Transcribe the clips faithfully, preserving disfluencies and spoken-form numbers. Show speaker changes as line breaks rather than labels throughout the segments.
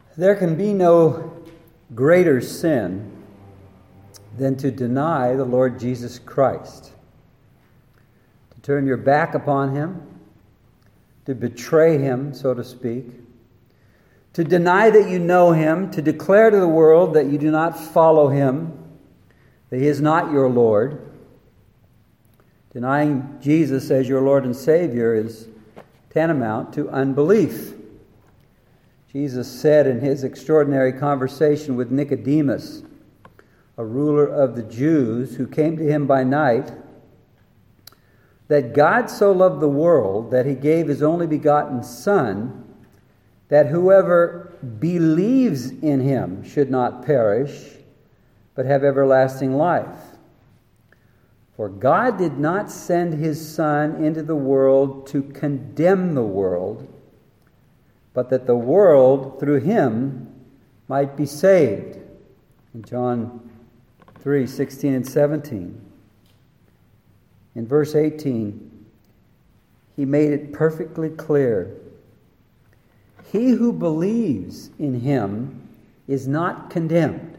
There can be no greater sin than to deny the Lord Jesus Christ, to turn your back upon Him, to betray Him, so to speak, to deny that you know Him, to declare to the world that you do not follow Him, that He is not your Lord. Denying Jesus as your Lord and Savior is tantamount to unbelief. Jesus said in His extraordinary conversation with Nicodemus, a ruler of the Jews who came to Him by night, that God so loved the world that He gave His only begotten Son, that whoever believes in Him should not perish, but have everlasting life. For God did not send His Son into the world to condemn the world, but that the world through Him might be saved. In John three, sixteen and seventeen. In verse eighteen, He made it perfectly clear. He who believes in Him is not condemned.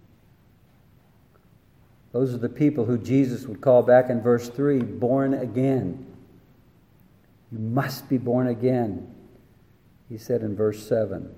Those are the people who Jesus would call back in verse three, born again. You must be born again, He said in verse seven.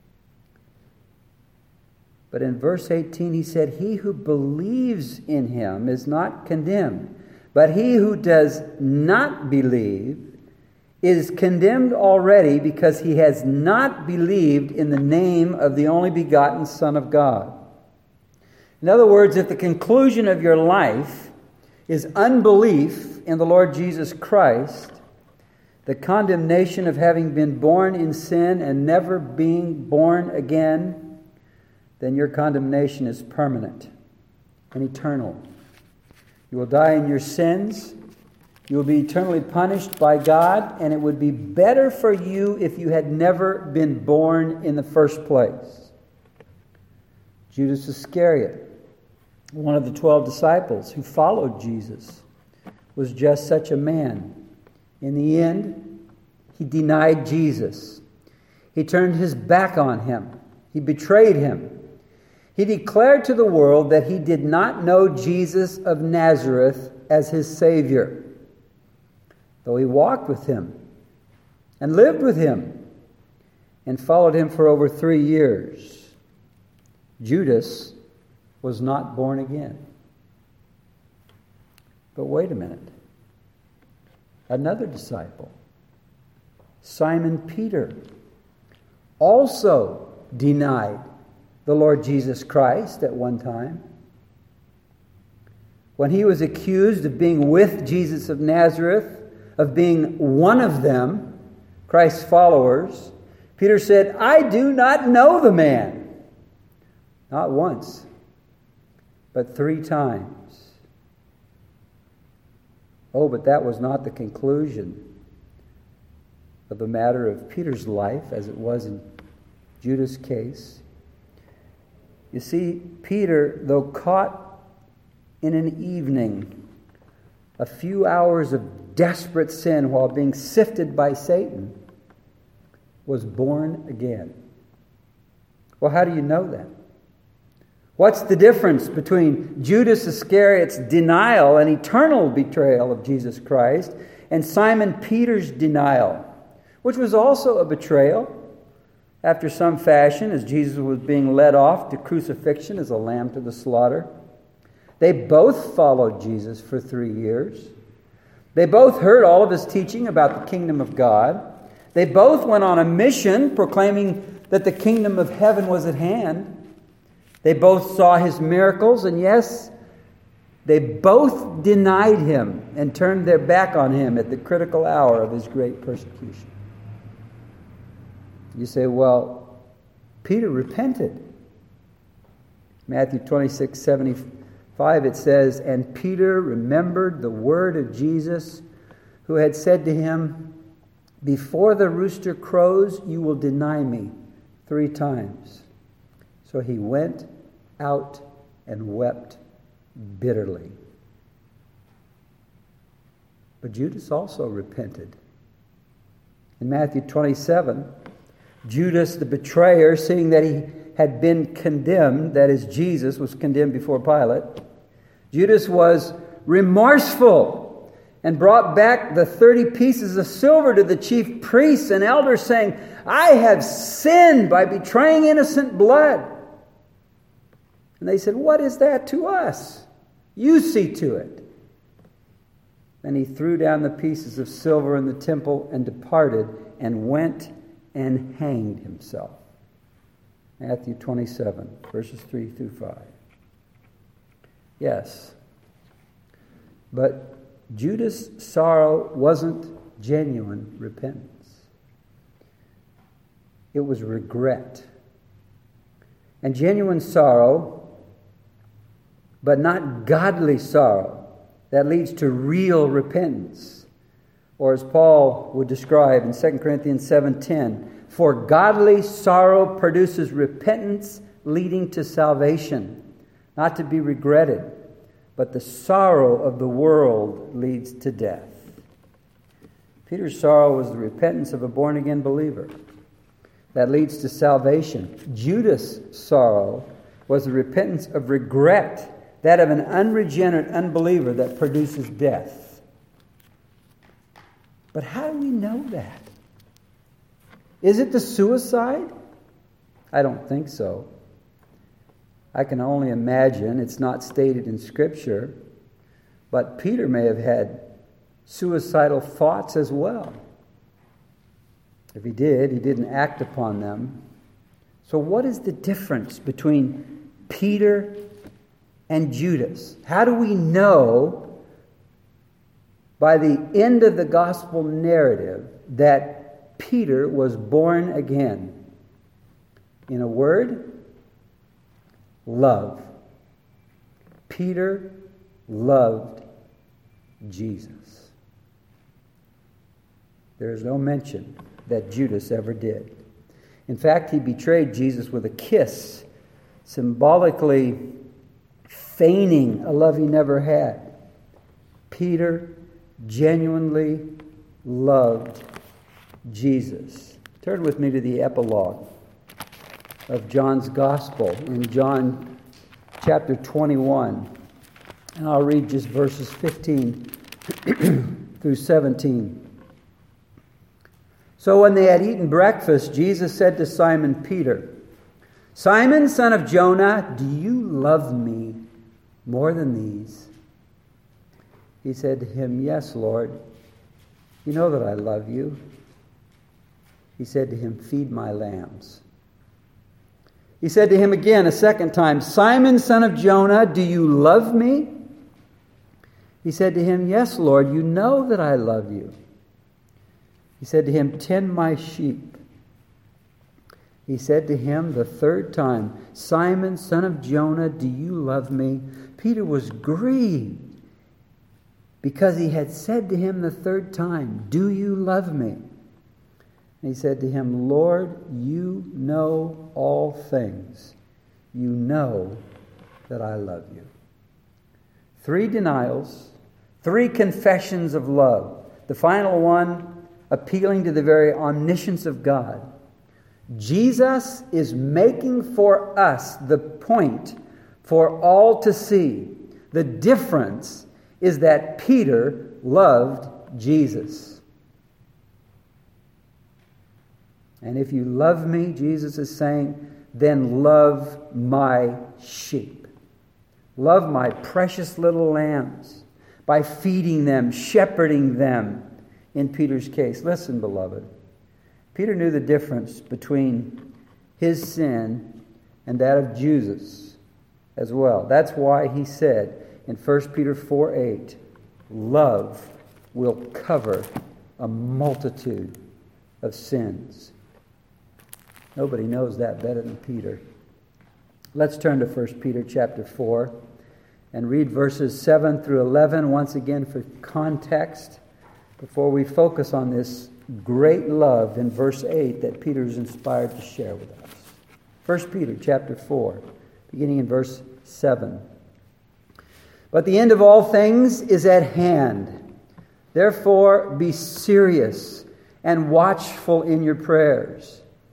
But in verse eighteen, He said, he who believes in Him is not condemned, but he who does not believe is condemned already because he has not believed in the name of the only begotten Son of God. In other words, if the conclusion of your life is unbelief in the Lord Jesus Christ, the condemnation of having been born in sin and never being born again, then your condemnation is permanent and eternal. You will die in your sins. You will be eternally punished by God, and it would be better for you if you had never been born in the first place. Judas Iscariot, one of the twelve disciples who followed Jesus, was just such a man. In the end, he denied Jesus. He turned his back on Him. He betrayed Him. He declared to the world that he did not know Jesus of Nazareth as his Savior, though he walked with Him and lived with Him and followed Him for over three years. Judas was not born again. But wait a minute. Another disciple, Simon Peter, also denied the Lord Jesus Christ at one time. When he was accused of being with Jesus of Nazareth, of being one of them, Christ's followers, Peter said, I do not know the man. Not once, but three times. Oh, but that was not the conclusion of the matter of Peter's life, as it was in Judas' case. You see, Peter, though caught in an evening, a few hours of desperate sin while being sifted by Satan, was born again. Well, how do you know that? What's the difference between Judas Iscariot's denial and eternal betrayal of Jesus Christ and Simon Peter's denial, which was also a betrayal after some fashion as Jesus was being led off to crucifixion as a lamb to the slaughter? They both followed Jesus for three years. They both heard all of His teaching about the kingdom of God. They both went on a mission proclaiming that the kingdom of heaven was at hand. They both saw His miracles, and yes, they both denied Him and turned their back on Him at the critical hour of His great persecution. You say, well, Peter repented. Matthew twenty-six, seventy-five, it says, and Peter remembered the word of Jesus, who had said to him, before the rooster crows, you will deny me three times. So he went out and wept bitterly. But Judas also repented. In Matthew twenty-seven, Judas, the betrayer, seeing that he had been condemned, that is, Jesus was condemned before Pilate, Judas was remorseful and brought back the thirty pieces of silver to the chief priests and elders, saying, I have sinned by betraying innocent blood. And they said, what is that to us? You see to it. Then he threw down the pieces of silver in the temple and departed and went and hanged himself. Matthew twenty-seven, verses three through five. Yes, but Judas' sorrow wasn't genuine repentance. It was regret. And genuine sorrow, but not godly sorrow, that leads to real repentance. Or as Paul would describe in Second Corinthians seven ten, for godly sorrow produces repentance leading to salvation, not to be regretted, but the sorrow of the world leads to death. Peter's sorrow was the repentance of a born-again believer that leads to salvation. Judas' sorrow was the repentance of regret, that of an unregenerate unbeliever that produces death. But how do we know that? Is it the suicide? I don't think so. I can only imagine. It's not stated in Scripture. But Peter may have had suicidal thoughts as well. If he did, he didn't act upon them. So what is the difference between Peter and Judas? How do we know by the end of the gospel narrative that Peter was born again? In a word, love. Peter loved Jesus. There is no mention that Judas ever did. In fact, he betrayed Jesus with a kiss, symbolically feigning a love he never had. Peter genuinely loved Jesus. Turn with me to the epilogue of John's Gospel in John chapter twenty-one. And I'll read just verses fifteen through seventeen. So when they had eaten breakfast, Jesus said to Simon Peter, Simon, son of Jonah, do you love me more than these? He said to him, Yes, Lord. You know that I love you. He said to him, Feed my lambs. He said to him again a second time, Simon, son of Jonah, do you love me? He said to him, Yes, Lord, you know that I love you. He said to him, Tend my sheep. He said to him the third time, Simon, son of Jonah, do you love me? Peter was grieved because he had said to him the third time, Do you love me? And he said to him, Lord, you know all things. You know that I love you. Three denials, three confessions of love. The final one appealing to the very omniscience of God. Jesus is making for us the point for all to see. The difference is that Peter loved Jesus. And if you love me, Jesus is saying, then love my sheep. Love my precious little lambs by feeding them, shepherding them. In Peter's case, listen, beloved. Peter knew the difference between his sin and that of Jesus as well. That's why he said in First Peter four eight, love will cover a multitude of sins. Nobody knows that better than Peter. Let's turn to First Peter chapter four and read verses seven through eleven once again for context, before we focus on this great love in verse eight that Peter is inspired to share with us. First Peter chapter four, beginning in verse seven. But the end of all things is at hand. Therefore be serious and watchful in your prayers.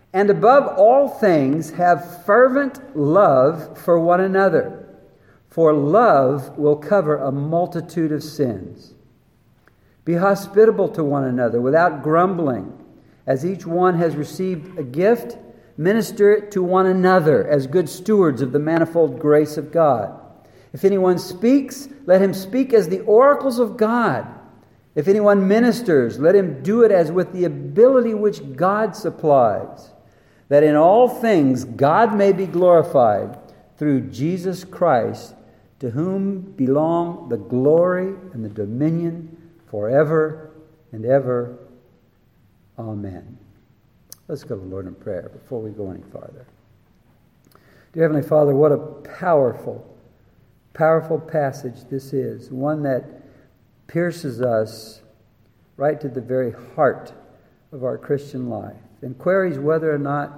And above all things, have fervent love for one another, for love will cover a multitude of sins. Be hospitable to one another without grumbling. As each one has received a gift, minister it to one another as good stewards of the manifold grace of God. If anyone speaks, let him speak as the oracles of God. If anyone ministers, let him do it as with the ability which God supplies, that in all things God may be glorified through Jesus Christ, to whom belong the glory and the dominion forever and ever. Amen. Let's go to the Lord in prayer before we go any farther. Dear Heavenly Father, what a powerful, powerful passage this is. One that pierces us right to the very heart of our Christian life and queries whether or not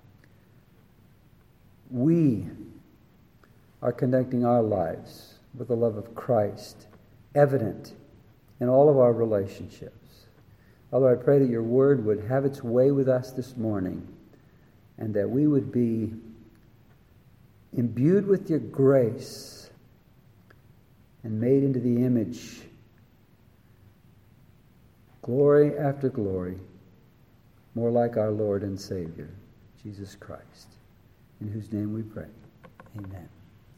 we are conducting our lives with the love of Christ evident in all of our relationships. Father, I pray that your word would have its way with us this morning and that we would be imbued with your grace and made into the image, glory after glory, more like our Lord and Savior, Jesus Christ, in whose name we pray. Amen.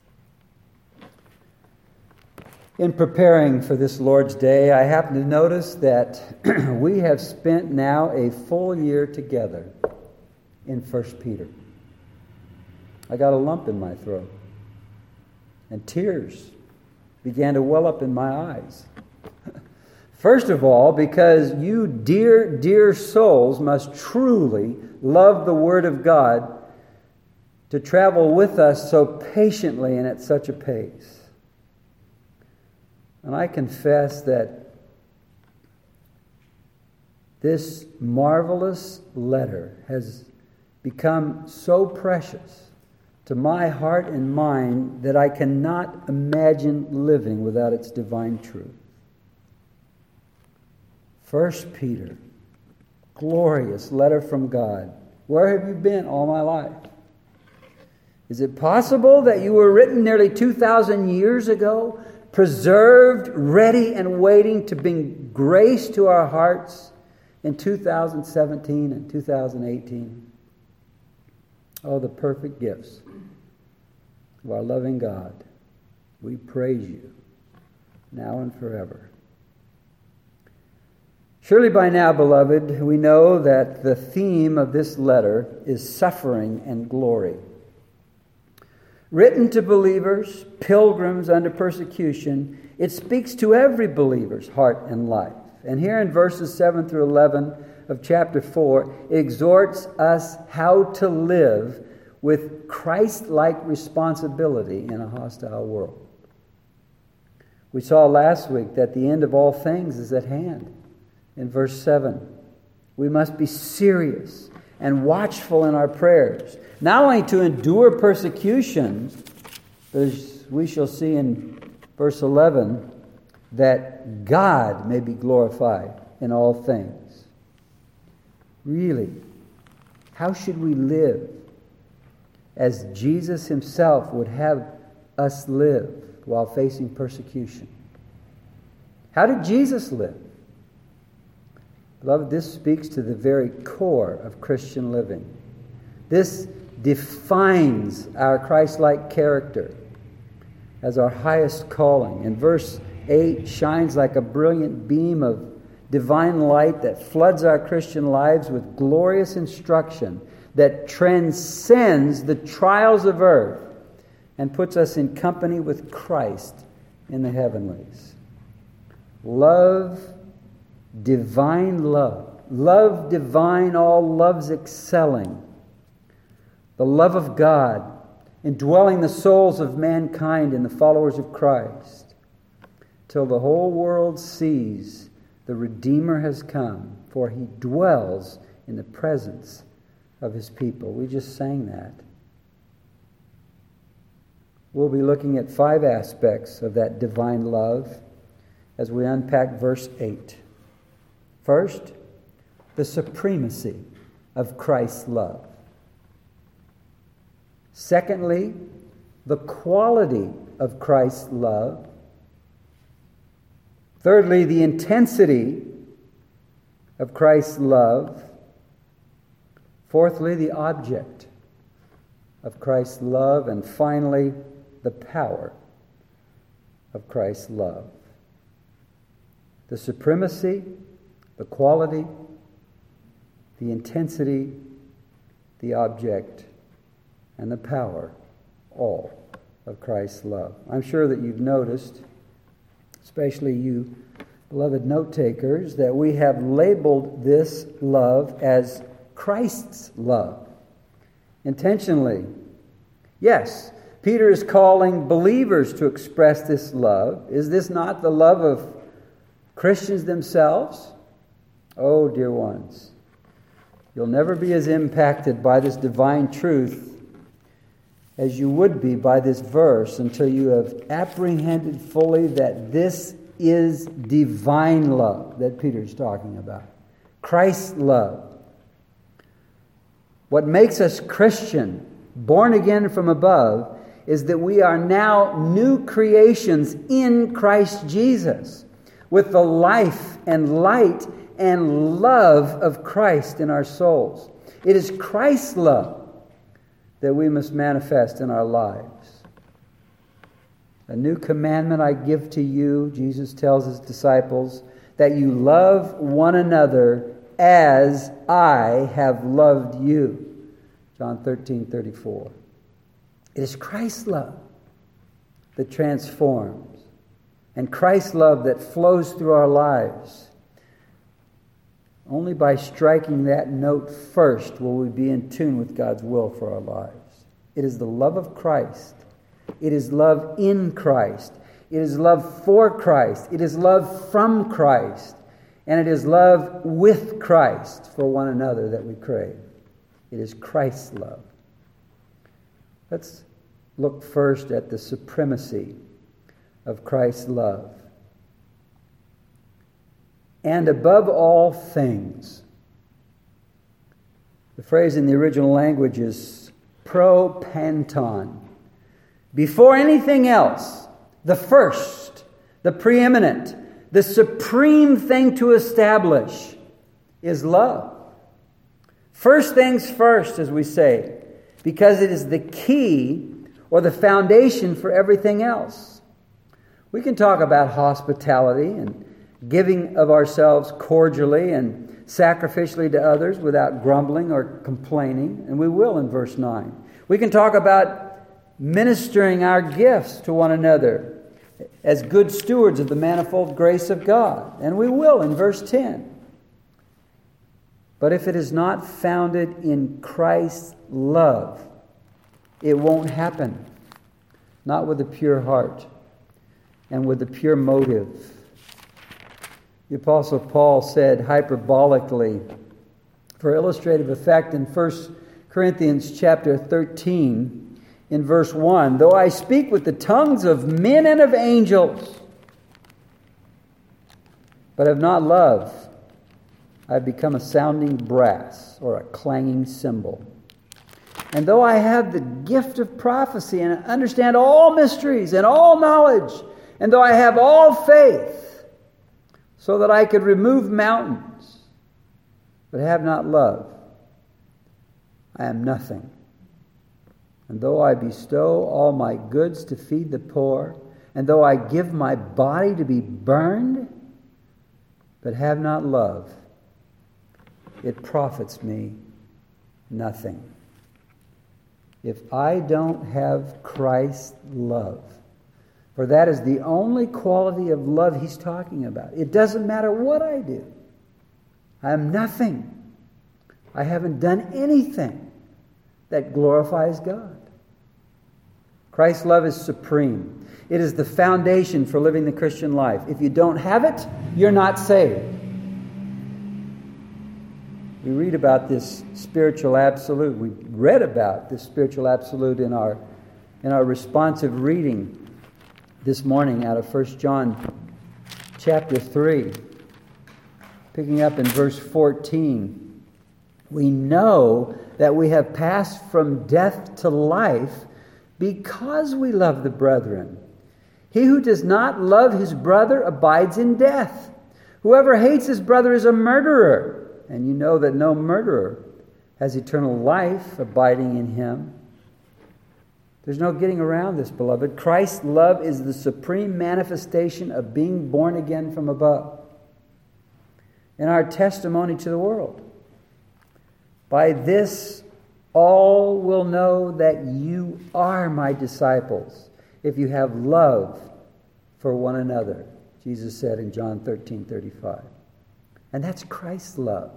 In preparing for this Lord's Day, I happen to notice that we have spent now a full year together in First Peter. I got a lump in my throat, and tears began to well up in my eyes. First of all, because you dear, dear souls must truly love the Word of God to travel with us so patiently and at such a pace. And I confess that this marvelous letter has become so precious to my heart and mind that I cannot imagine living without its divine truth. First Peter, glorious letter from God. Where have you been all my life? Is it possible that you were written nearly two thousand years ago, preserved, ready, and waiting to bring grace to our hearts in two thousand seventeen and two thousand eighteen? Oh, the perfect gifts of our loving God. We praise you now and forever. Surely by now, beloved, we know that the theme of this letter is suffering and glory. Written to believers, pilgrims under persecution, it speaks to every believer's heart and life. And here in verses seven through eleven of chapter four, it exhorts us how to live with Christ-like responsibility in a hostile world. We saw last week that the end of all things is at hand. In verse seven, we must be serious and watchful in our prayers, not only to endure persecution, but as we shall see in verse eleven, that God may be glorified in all things. Really, how should we live as Jesus himself would have us live while facing persecution? How did Jesus live? Beloved, this speaks to the very core of Christian living. This defines our Christ-like character as our highest calling. And verse eight shines like a brilliant beam of divine light that floods our Christian lives with glorious instruction that transcends the trials of earth and puts us in company with Christ in the heavenlies. Love, divine love. Love divine, all loves excelling. The love of God indwelling the souls of mankind and the followers of Christ, till the whole world sees the Redeemer has come, for he dwells in the presence of his people. We just sang that. We'll be looking at five aspects of that divine love as we unpack verse eight. First, the supremacy of Christ's love. Secondly, the quality of Christ's love. Thirdly, the intensity of Christ's love. Fourthly, the object of Christ's love. And finally, the power of Christ's love. The supremacy, the quality, the intensity, the object, and the power, all of Christ's love. I'm sure that you've noticed, especially you beloved note takers, that we have labeled this love as Christ's love. Intentionally. Yes, Peter is calling believers to express this love. Is this not the love of Christians themselves? Oh, dear ones, you'll never be as impacted by this divine truth as you would be by this verse until you have apprehended fully that this is divine love that Peter's talking about. Christ's love. What makes us Christian, born again from above, is that we are now new creations in Christ Jesus, with the life and light and love of Christ in our souls. It is Christ's love that we must manifest in our lives. A new commandment I give to you, Jesus tells his disciples, that you love one another as I have loved you. John thirteen thirty-four. It is Christ's love that transforms, and Christ's love that flows through our lives. Only by striking that note first will we be in tune with God's will for our lives. It is the love of Christ. It is love in Christ. It is love for Christ. It is love from Christ. And it is love with Christ for one another that we crave. It is Christ's love. Let's look first at the supremacy of Christ's love. And above all things. The phrase in the original language is propanton. Before anything else, the first, the preeminent, the supreme thing to establish is love. First things first, as we say, because it is the key or the foundation for everything else. We can talk about hospitality and giving of ourselves cordially and sacrificially to others without grumbling or complaining, and we will in verse nine. We can talk about ministering our gifts to one another as good stewards of the manifold grace of God, and we will in verse ten. But if it is not founded in Christ's love, it won't happen. Not with a pure heart and with a pure motive. The Apostle Paul said hyperbolically, for illustrative effect, in First Corinthians chapter thirteen, in verse one, though I speak with the tongues of men and of angels, but have not love, I have become a sounding brass or a clanging cymbal. And though I have the gift of prophecy and understand all mysteries and all knowledge, and though I have all faith, so that I could remove mountains, but have not love, I am nothing. And though I bestow all my goods to feed the poor, and though I give my body to be burned, but have not love, it profits me nothing. If I don't have Christ's love, for that is the only quality of love he's talking about. It doesn't matter what I do. I am nothing. I haven't done anything that glorifies God. Christ's love is supreme. It is the foundation for living the Christian life. If you don't have it, you're not saved. We read about this spiritual absolute. We read about this spiritual absolute in our in our responsive reading this morning out of First John chapter three, picking up in verse fourteen. We know that we have passed from death to life because we love the brethren. He who does not love his brother abides in death. Whoever hates his brother is a murderer, and you know that no murderer has eternal life abiding in him. There's no getting around this, beloved. Christ's love is the supreme manifestation of being born again from above, and our testimony to the world. By this, all will know that you are my disciples, if you have love for one another, Jesus said in John thirteen thirty-five. And that's Christ's love.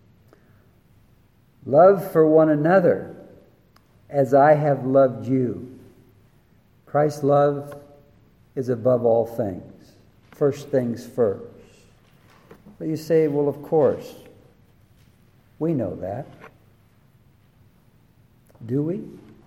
Love for one another as I have loved you. Christ's love is above all things. First things first. But you say, well, of course, we know that. Do we?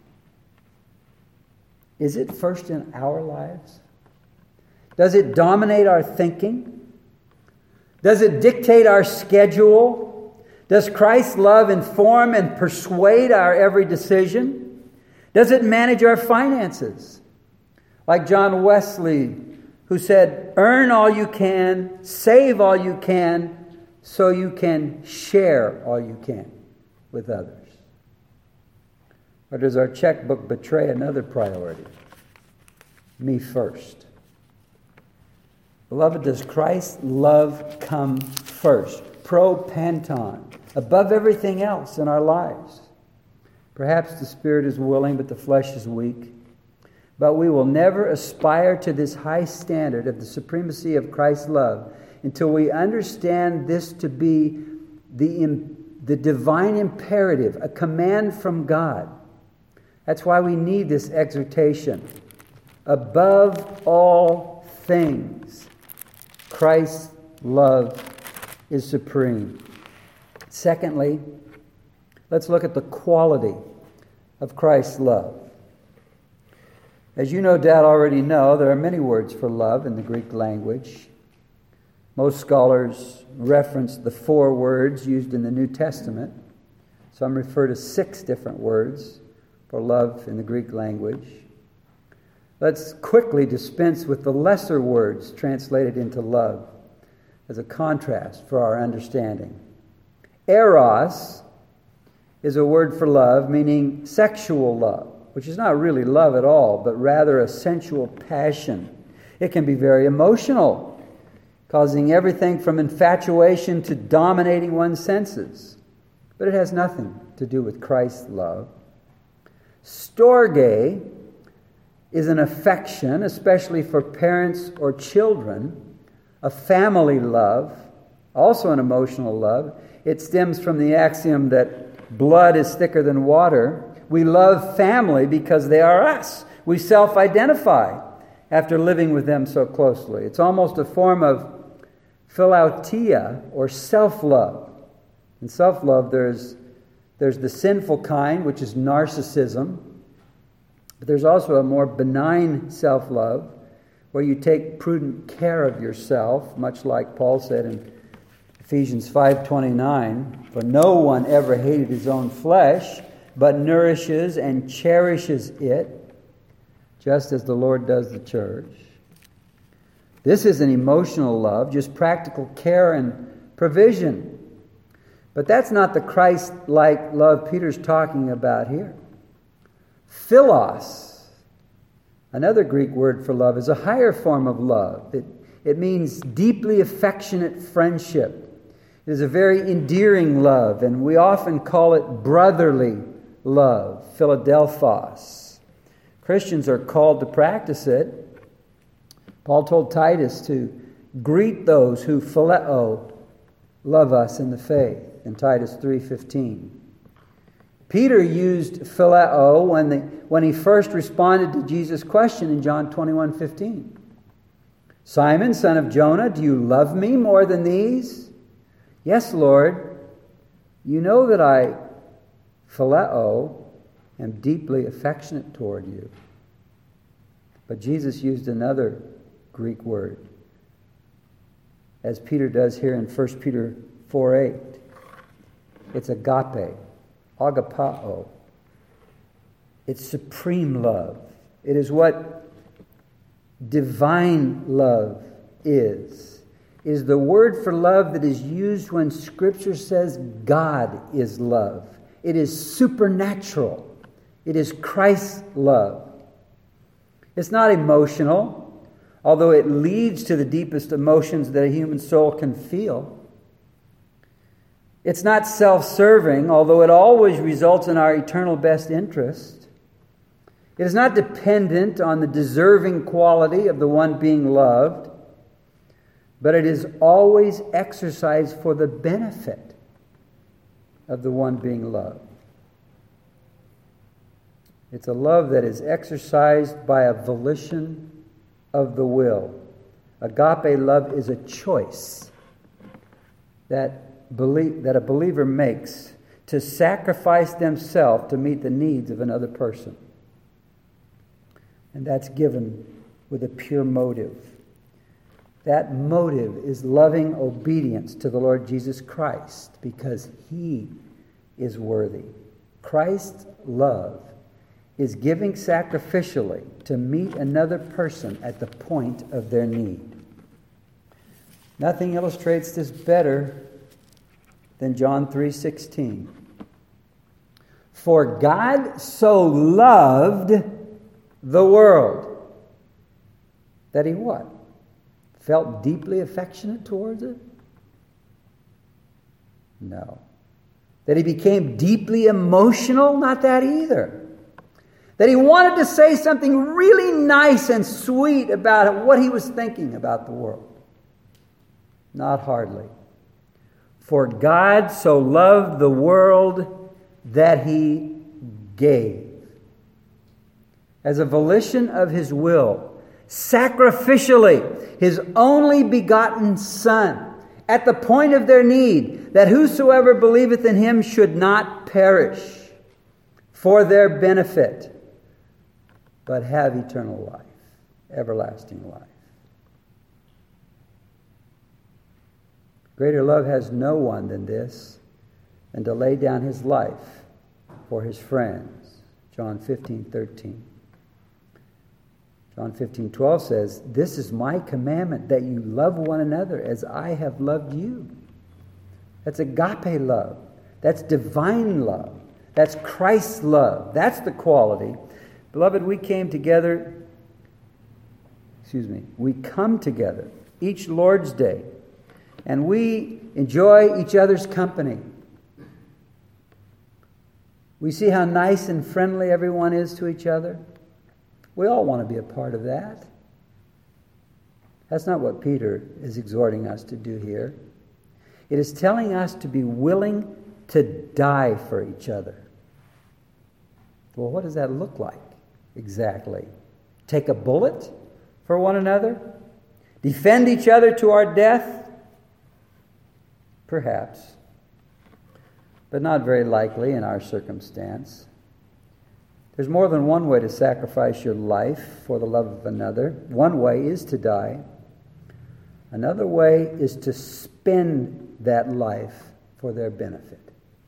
Is it first in our lives? Does it dominate our thinking? Does it dictate our schedule? Does Christ's love inform and persuade our every decision? Does it manage our finances? Like John Wesley, who said, earn all you can, save all you can, so you can share all you can with others. Or does our checkbook betray another priority? Me first. Beloved, does Christ's love come first? Pro-panton, above everything else in our lives. Perhaps the spirit is willing, but the flesh is weak. But we will never aspire to this high standard of the supremacy of Christ's love until we understand this to be the, the divine imperative, a command from God. That's why we need this exhortation. Above all things, Christ's love is supreme. Secondly, let's look at the quality of Christ's love. As you no doubt already know, there are many words for love in the Greek language. Most scholars reference the four words used in the New Testament. Some refer to six different words for love in the Greek language. Let's quickly dispense with the lesser words translated into love as a contrast for our understanding. Eros is a word for love, meaning sexual love, which is not really love at all, but rather a sensual passion. It can be very emotional, causing everything from infatuation to dominating one's senses. But it has nothing to do with Christ's love. Storge is an affection, especially for parents or children, a family love, also an emotional love. It stems from the axiom that blood is thicker than water. We love family because they are us. We self-identify after living with them so closely. It's almost a form of philautia, or self-love. In self-love, there's, there's the sinful kind, which is narcissism. But there's also a more benign self-love, where you take prudent care of yourself, much like Paul said in Ephesians five twenty-nine, for no one ever hated his own flesh, but nourishes and cherishes it, just as the Lord does the church. This is an emotional love, just practical care and provision. But that's not the Christ-like love Peter's talking about here. Philos, another Greek word for love, is a higher form of love. It, it means deeply affectionate friendship. It is a very endearing love, and we often call it brotherly love, Philadelphos. Christians are called to practice it. Paul told Titus to greet those who phileo love us in the faith in Titus three fifteen. Peter used phileo when, the, when he first responded to Jesus' question in John twenty-one fifteen. Simon, son of Jonah, do you love me more than these? Yes, Lord. You know that I, phileo, am deeply affectionate toward you. But Jesus used another Greek word, as Peter does here in First Peter four eight. It's agape, agapao. It's supreme love. It is what divine love is. It is the word for love that is used when Scripture says God is love. It is supernatural. It is Christ's love. It's not emotional, although it leads to the deepest emotions that a human soul can feel. It's not self-serving, although it always results in our eternal best interest. It is not dependent on the deserving quality of the one being loved, but it is always exercised for the benefit of the one being loved. It's a love that is exercised by a volition of the will. Agape love is a choice that, belie- that a believer makes to sacrifice themselves to meet the needs of another person. And that's given with a pure motive. That motive is loving obedience to the Lord Jesus Christ because He is worthy. Christ's love is giving sacrificially to meet another person at the point of their need. Nothing illustrates this better than John three sixteen. For God so loved the world that He what? Felt deeply affectionate towards it? No. That He became deeply emotional? Not that either. That He wanted to say something really nice and sweet about what He was thinking about the world? Not hardly. For God so loved the world that He gave. As a volition of His will, sacrificially, His only begotten Son, at the point of their need, that whosoever believeth in Him should not perish for their benefit, but have eternal life, everlasting life. Greater love has no one than this, than to lay down his life for his friends. John fifteen thirteen. John fifteen twelve says, this is my commandment, that you love one another as I have loved you. That's agape love. That's divine love. That's Christ's love. That's the quality. Beloved, we came together, excuse me, we come together each Lord's Day, and we enjoy each other's company. We see how nice and friendly everyone is to each other. We all want to be a part of that. That's not what Peter is exhorting us to do here. It is telling us to be willing to die for each other. Well, what does that look like exactly? Take a bullet for one another? Defend each other to our death? Perhaps. But not very likely in our circumstance. There's more than one way to sacrifice your life for the love of another. One way is to die. Another way is to spend that life for their benefit.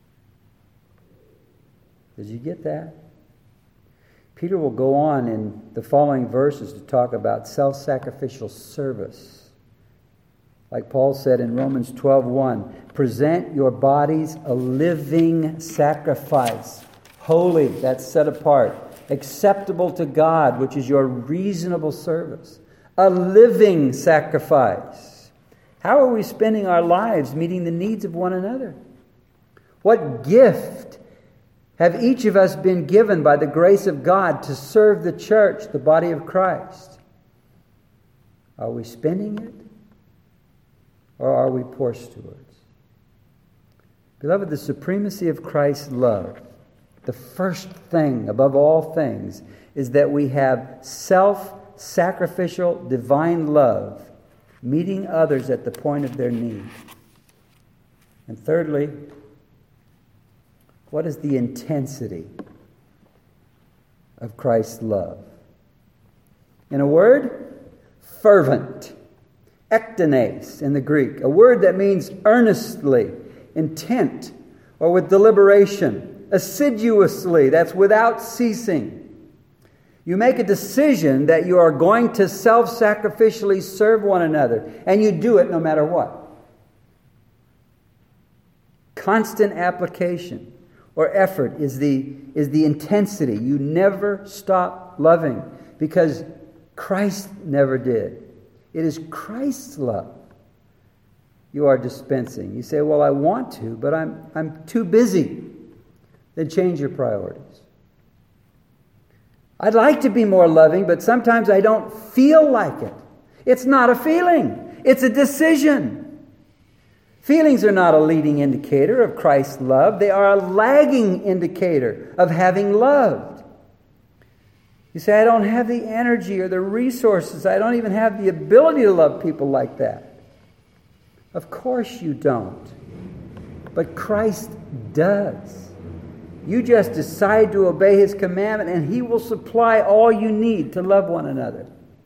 Did you get that? Peter will go on in the following verses to talk about self-sacrificial service. Like Paul said in Romans twelve one, present your bodies a living sacrifice, holy, that's set apart, acceptable to God, which is your reasonable service. A living sacrifice. How are we spending our lives meeting the needs of one another? What gift have each of us been given by the grace of God to serve the church, the body of Christ? Are we spending it? Or are we poor stewards? Beloved, the supremacy of Christ's love, the first thing above all things, is that we have self-sacrificial divine love, meeting others at the point of their need. And thirdly, what is the intensity of Christ's love? In a word, fervent. Ektanes in the Greek, a word that means earnestly, intent, or with deliberation, assiduously, that's without ceasing. You make a decision that you are going to self-sacrificially serve one another, and you do it no matter what. Constant application or effort is the, is the intensity. You never stop loving because Christ never did. It is Christ's love you are dispensing. You say, well, I want to, but I'm, I'm too busy. Then change your priorities. I'd like to be more loving, but sometimes I don't feel like it. It's not a feeling. It's a decision. Feelings are not a leading indicator of Christ's love. They are a lagging indicator of having loved. You say, I don't have the energy or the resources. I don't even have the ability to love people like that. Of course you don't. But Christ does. You just decide to obey His commandment, and He will supply all you need to love one another.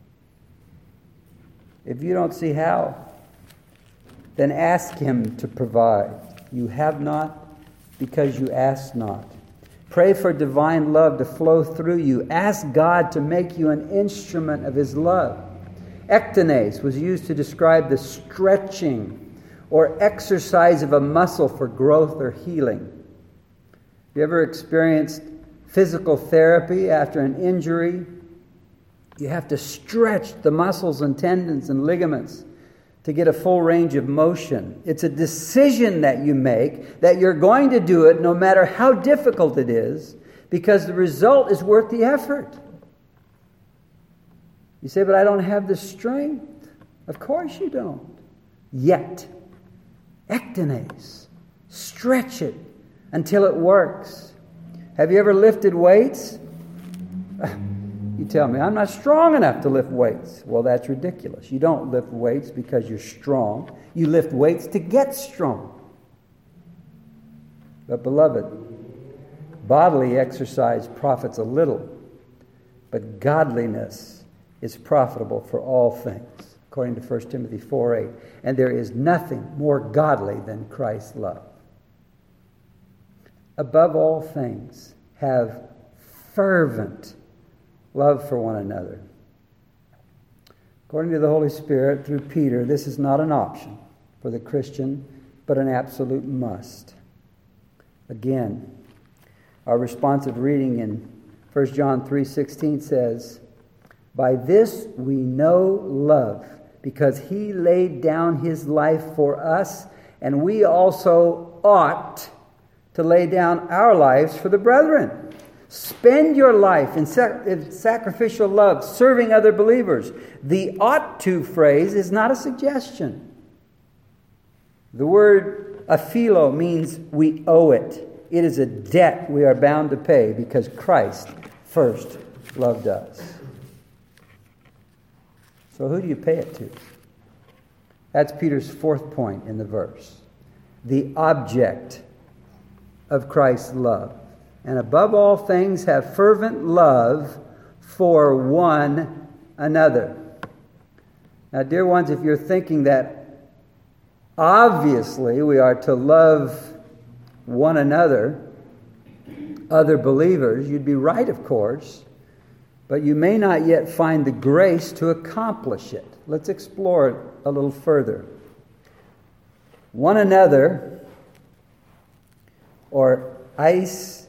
If you don't see how, then ask Him to provide. You have not because you ask not. Pray for divine love to flow through you. Ask God to make you an instrument of His love. Ektanes was used to describe the stretching or exercise of a muscle for growth or healing. You ever experienced physical therapy after an injury? You have to stretch the muscles and tendons and ligaments to get a full range of motion. It's a decision that you make that you're going to do it no matter how difficult it is, because the result is worth the effort. You say, but I don't have the strength. Of course you don't. Yet. Ektanes. Stretch it until it works. Have you ever lifted weights? You tell me, I'm not strong enough to lift weights. Well, that's ridiculous. You don't lift weights because you're strong. You lift weights to get strong. But beloved, bodily exercise profits a little, but godliness is profitable for all things, according to First Timothy four eight. And there is nothing more godly than Christ's love. Above all things, have fervent love for one another. According to the Holy Spirit, through Peter, this is not an option for the Christian, but an absolute must. Again, our responsive reading in First John three sixteen says, by this we know love, because He laid down His life for us, and we also ought to lay down our lives for the brethren. Spend your life in, sac- in sacrificial love, serving other believers. The ought to phrase is not a suggestion. The word aphilo means we owe it. It is a debt we are bound to pay because Christ first loved us. So who do you pay it to? That's Peter's fourth point in the verse. The object of Christ's love. And above all things, have fervent love for one another. Now, dear ones, if you're thinking that obviously we are to love one another, other believers, you'd be right, of course, but you may not yet find the grace to accomplish it. Let's explore it a little further. One another, or eis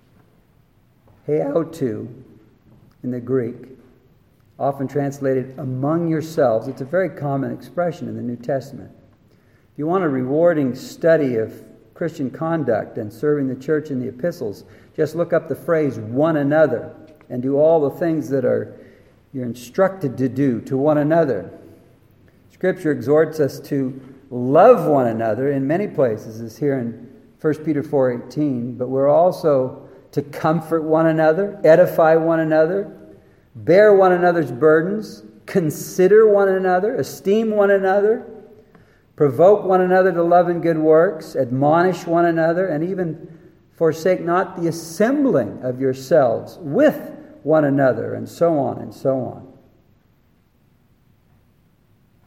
heautou in the Greek, often translated among yourselves. It's a very common expression in the New Testament. If you want a rewarding study of Christian conduct and serving the church in the epistles, just look up the phrase one another and do all the things that are you're instructed to do to one another. Scripture exhorts us to love one another in many places, as here in First Peter four eighteen, but we're also to comfort one another, edify one another, bear one another's burdens, consider one another, esteem one another, provoke one another to love and good works, admonish one another, and even forsake not the assembling of yourselves with one another, and so on and so on.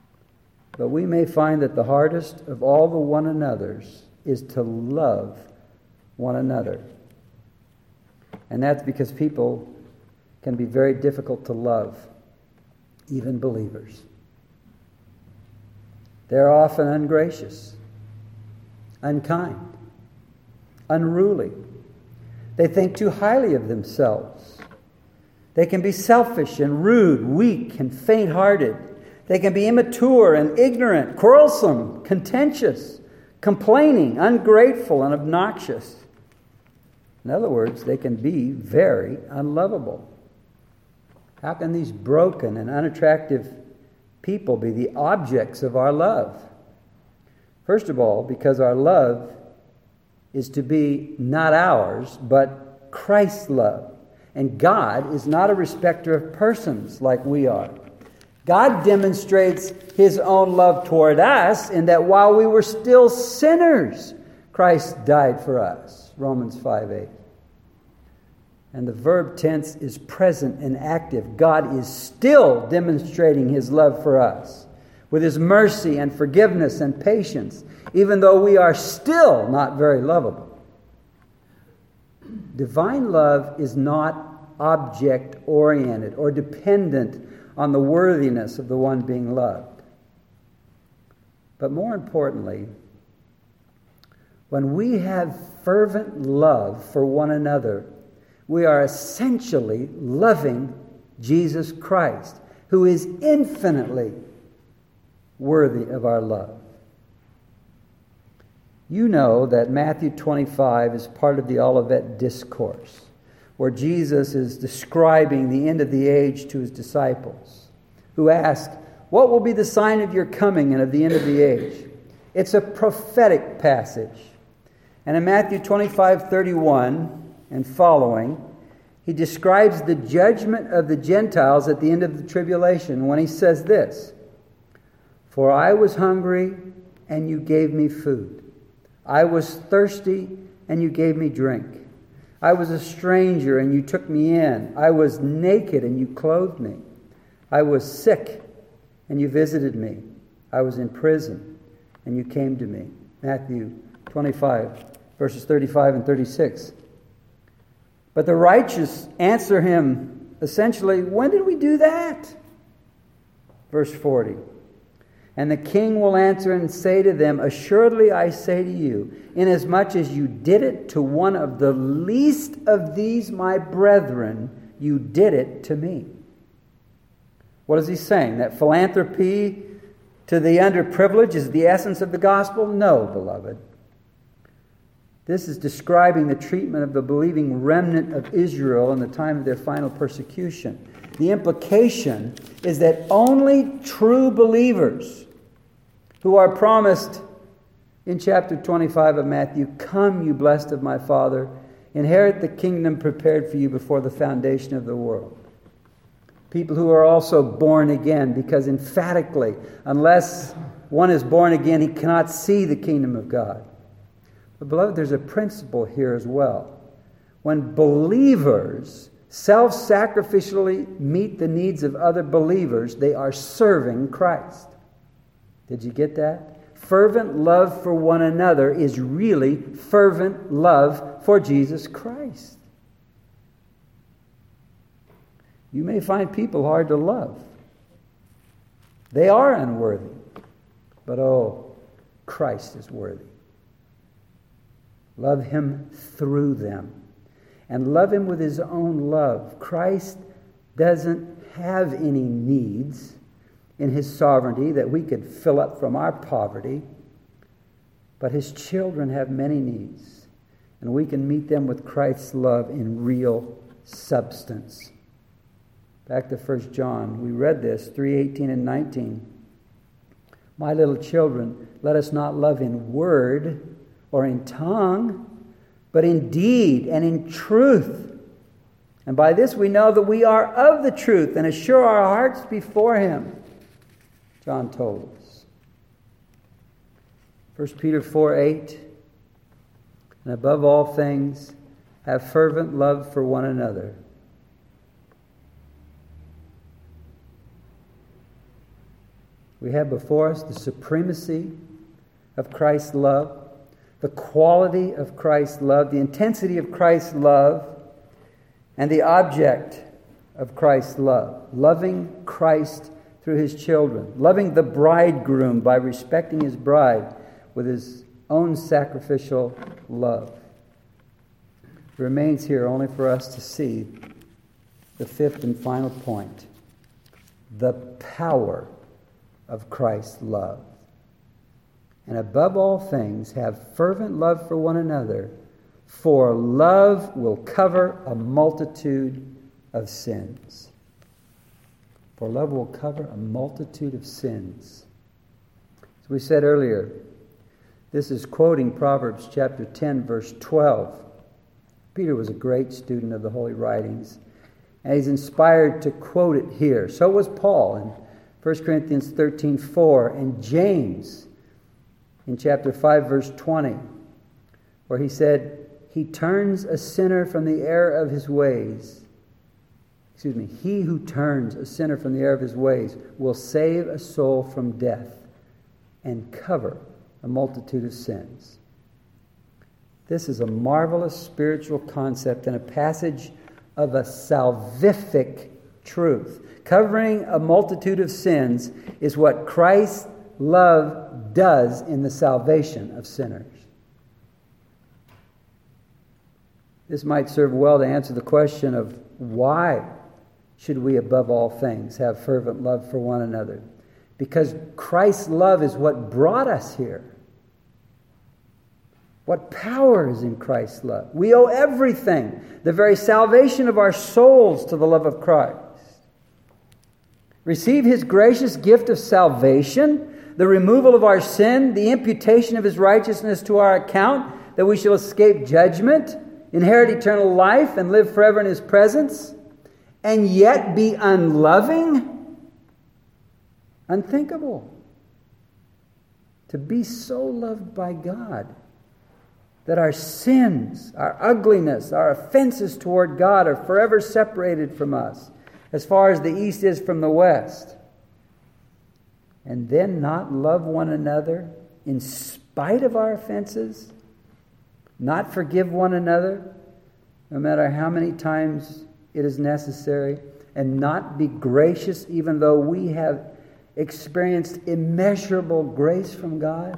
But we may find that the hardest of all the one another's is to love one another. And that's because people can be very difficult to love, even believers. They're often ungracious, unkind, unruly. They think too highly of themselves. They can be selfish and rude, weak and faint-hearted. They can be immature and ignorant, quarrelsome, contentious, complaining, ungrateful, and obnoxious. In other words, they can be very unlovable. How can these broken and unattractive people be the objects of our love? First of all, because our love is to be not ours, but Christ's love. And God is not a respecter of persons like we are. God demonstrates His own love toward us in that while we were still sinners, Christ died for us. Romans five eight. And the verb tense is present and active. God is still demonstrating His love for us with His mercy and forgiveness and patience, even though we are still not very lovable. Divine love is not object-oriented or dependent on the worthiness of the one being loved. But more importantly, when we have fervent love for one another, we are essentially loving Jesus Christ, who is infinitely worthy of our love. You know that Matthew twenty-five is part of the Olivet Discourse, where Jesus is describing the end of the age to His disciples, who ask, "What will be the sign of your coming and of the end of the age?" It's a prophetic passage. And in Matthew twenty-five thirty-one and following, He describes the judgment of the Gentiles at the end of the tribulation when He says this, "For I was hungry, and you gave me food. I was thirsty, and you gave me drink. I was a stranger, and you took me in. I was naked, and you clothed me. I was sick, and you visited me. I was in prison, and you came to me." Matthew twenty-five, verses thirty-five and thirty-six. But the righteous answer Him essentially, "When did we do that?" Verse forty. "And the king will answer and say to them, Assuredly I say to you, inasmuch as you did it to one of the least of these my brethren, you did it to me." What is He saying? That philanthropy to the underprivileged is the essence of the gospel? No, beloved. This is describing the treatment of the believing remnant of Israel in the time of their final persecution. The implication is that only true believers who are promised in chapter twenty-five of Matthew, "Come, you blessed of my Father, inherit the kingdom prepared for you before the foundation of the world." People who are also born again, because emphatically, unless one is born again, he cannot see the kingdom of God. But beloved, there's a principle here as well. When believers self-sacrificially meet the needs of other believers, they are serving Christ. Did you get that? Fervent love for one another is really fervent love for Jesus Christ. You may find people hard to love. They are unworthy. But oh, Christ is worthy. Love Him through them. And love Him with His own love. Christ doesn't have any needs in His sovereignty that we could fill up from our poverty. But His children have many needs. And we can meet them with Christ's love in real substance. Back to First John. We read this, three eighteen and nineteen. "My little children, let us not love in word or in tongue, but in deed and in truth. And by this we know that we are of the truth and assure our hearts before Him." John told us. First Peter four eight. "And above all things, have fervent love for one another." We have before us the supremacy of Christ's love. the quality of Christ's love, the intensity of Christ's love, and the object of Christ's love. Loving Christ through his children. Loving the bridegroom by respecting his bride with his own sacrificial love. It remains here only for us to see the fifth and final point. The power of Christ's love. And above all things, have fervent love for one another, for love will cover a multitude of sins. For love will cover a multitude of sins. As we said earlier, this is quoting Proverbs chapter ten, verse twelve. Peter was a great student of the Holy Writings, and he's inspired to quote it here. So was Paul in First Corinthians thirteen four, and James in chapter five, verse twenty, where he said, he turns a sinner from the error of his ways. Excuse me, he who turns a sinner from the error of his ways will save a soul from death and cover a multitude of sins. This is a marvelous spiritual concept and a passage of a salvific truth. Covering a multitude of sins is what Christ's love does in the salvation of sinners. This might serve well to answer the question of why should we above all things have fervent love for one another? Because Christ's love is what brought us here. What power is in Christ's love? We owe everything, the very salvation of our souls, to the love of Christ. Receive his gracious gift of salvation, the removal of our sin, the imputation of his righteousness to our account, that we shall escape judgment, inherit eternal life, and live forever in his presence, and yet be unloving? Unthinkable. To be so loved by God that our sins, our ugliness, our offenses toward God are forever separated from us, as far as the east is from the west. And then not love one another in spite of our offenses, not forgive one another, no matter how many times it is necessary, and not be gracious even though we have experienced immeasurable grace from God?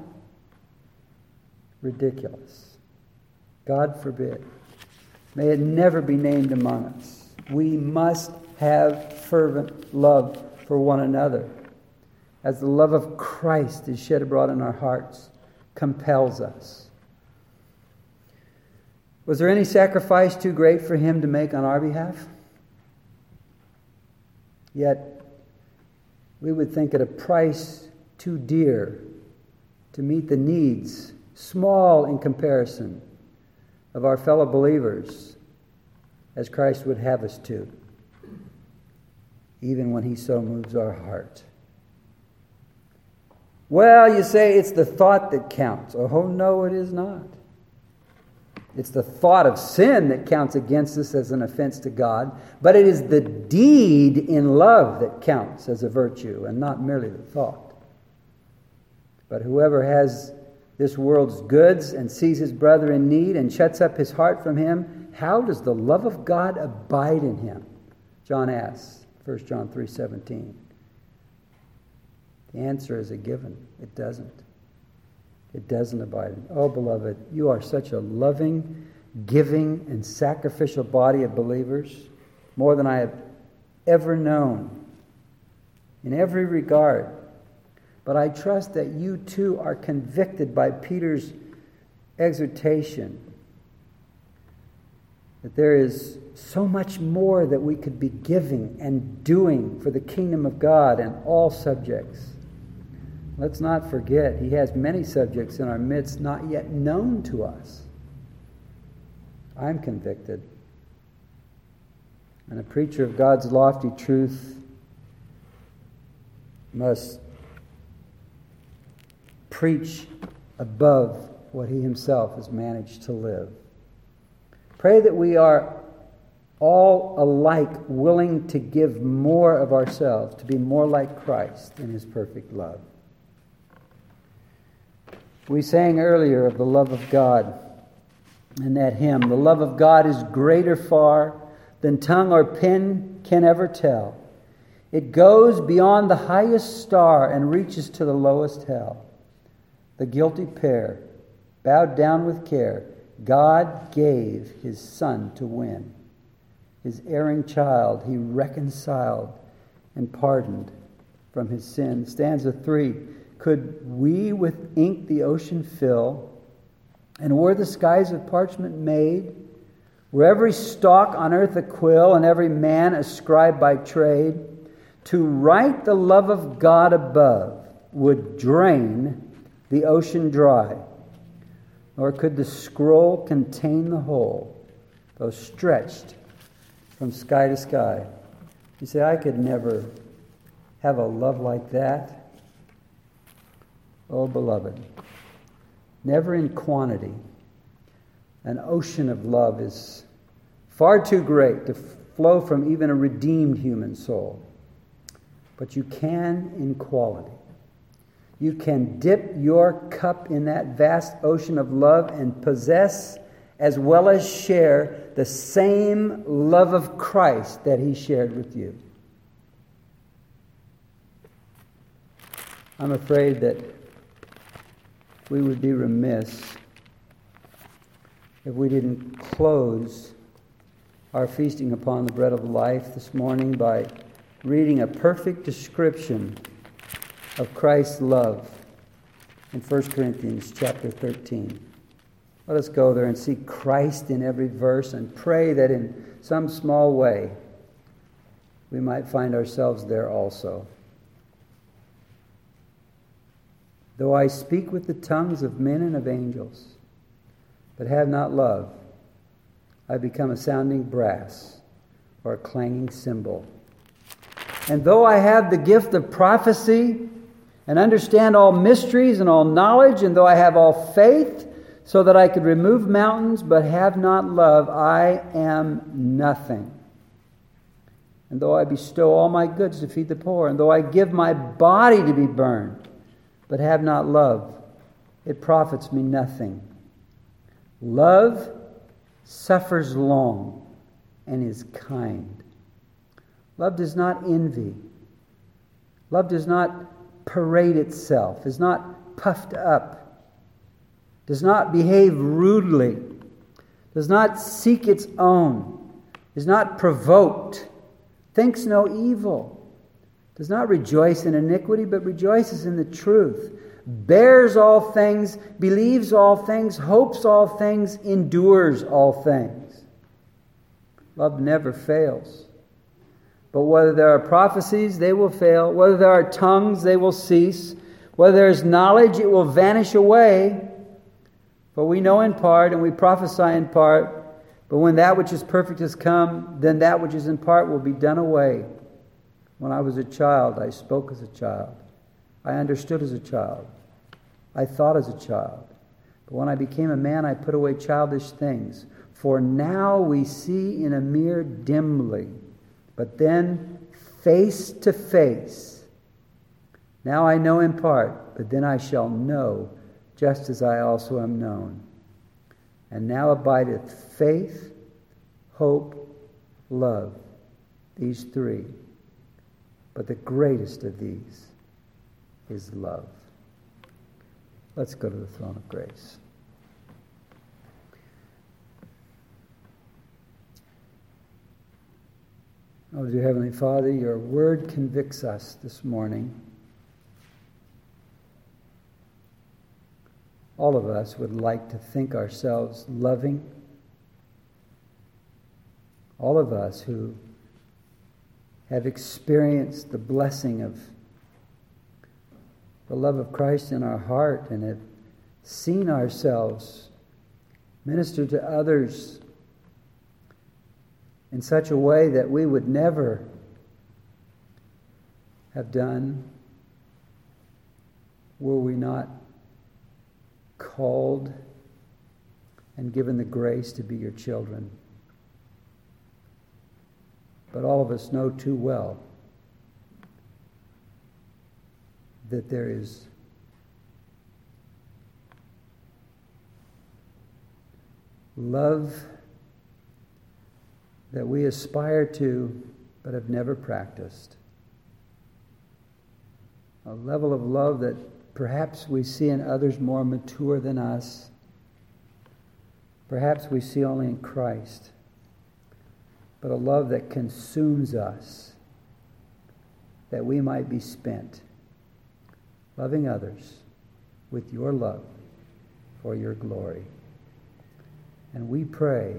Ridiculous. God forbid. May it never be named among us. We must have fervent love for one another, as the love of Christ is shed abroad in our hearts compels us. Was there any sacrifice too great for him to make on our behalf? Yet, we would think it a price too dear to meet the needs, small in comparison, of our fellow believers, as Christ would have us to, even when he so moves our heart. Well, you say it's the thought that counts. Oh, no, it is not. It's the thought of sin that counts against us as an offense to God, but it is the deed in love that counts as a virtue, and not merely the thought. But whoever has this world's goods and sees his brother in need and shuts up his heart from him, how does the love of God abide in him? John asks, First John three seventeen. The answer is a given. It doesn't. It doesn't abide in. Oh, beloved, you are such a loving, giving, and sacrificial body of believers, more than I have ever known, in every regard. But I trust that you too are convicted by Peter's exhortation that there is so much more that we could be giving and doing for the kingdom of God in all subjects. Let's not forget, he has many subjects in our midst not yet known to us. I'm convicted. And a preacher of God's lofty truth must preach above what he himself has managed to live. Pray that we are all alike willing to give more of ourselves, to be more like Christ in his perfect love. We sang earlier of the love of God in that hymn. The love of God is greater far than tongue or pen can ever tell. It goes beyond the highest star and reaches to the lowest hell. The guilty pair, bowed down with care, God gave His Son to win. His erring child He reconciled and pardoned from his sin. Stanza three. Could we with ink the ocean fill, and were the skies of parchment made, were every stalk on earth a quill, and every man a scribe by trade, to write the love of God above would drain the ocean dry, nor could the scroll contain the whole, though stretched from sky to sky. You say, I could never have a love like that. Oh, beloved, never in quantity. An ocean of love is far too great to flow from even a redeemed human soul. But you can in quality. You can dip your cup in that vast ocean of love and possess as well as share the same love of Christ that He shared with you. I'm afraid that we would be remiss if we didn't close our feasting upon the bread of life this morning by reading a perfect description of Christ's love in First Corinthians chapter thirteen. Let us go there and see Christ in every verse and pray that in some small way we might find ourselves there also. Though I speak with the tongues of men and of angels, but have not love, I become a sounding brass or a clanging cymbal. And though I have the gift of prophecy and understand all mysteries and all knowledge, and though I have all faith so that I could remove mountains, but have not love, I am nothing. And though I bestow all my goods to feed the poor, and though I give my body to be burned, but have not love, it profits me nothing. Love suffers long and is kind. Love does not envy. Love does not parade itself, is not puffed up, does not behave rudely, does not seek its own, is not provoked, thinks no evil, does not rejoice in iniquity, but rejoices in the truth, bears all things, believes all things, hopes all things, endures all things. Love never fails. But whether there are prophecies, they will fail. Whether there are tongues, they will cease. Whether there is knowledge, it will vanish away. For we know in part, and we prophesy in part. But when that which is perfect has come, then that which is in part will be done away. When I was a child, I spoke as a child. I understood as a child. I thought as a child. But when I became a man, I put away childish things. For now we see in a mirror dimly, but then face to face. Now I know in part, but then I shall know, just as I also am known. And now abideth faith, hope, love, these three. But the greatest of these is love. Let's go to the throne of grace. Oh, dear Heavenly Father, your word convicts us this morning. All of us would like to think ourselves loving. All of us who have experienced the blessing of the love of Christ in our heart and have seen ourselves minister to others in such a way that we would never have done were we not called and given the grace to be your children. But all of us know too well that there is love that we aspire to but have never practiced. A level of love that perhaps we see in others more mature than us. Perhaps we see only in Christ. But a love that consumes us, that we might be spent loving others with your love for your glory. And we pray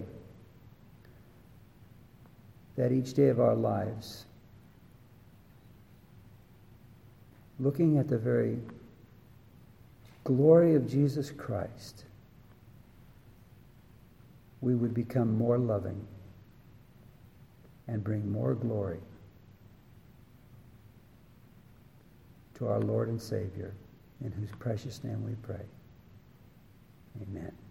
that each day of our lives, looking at the very glory of Jesus Christ, we would become more loving and bring more glory to our Lord and Savior, in whose precious name we pray. Amen.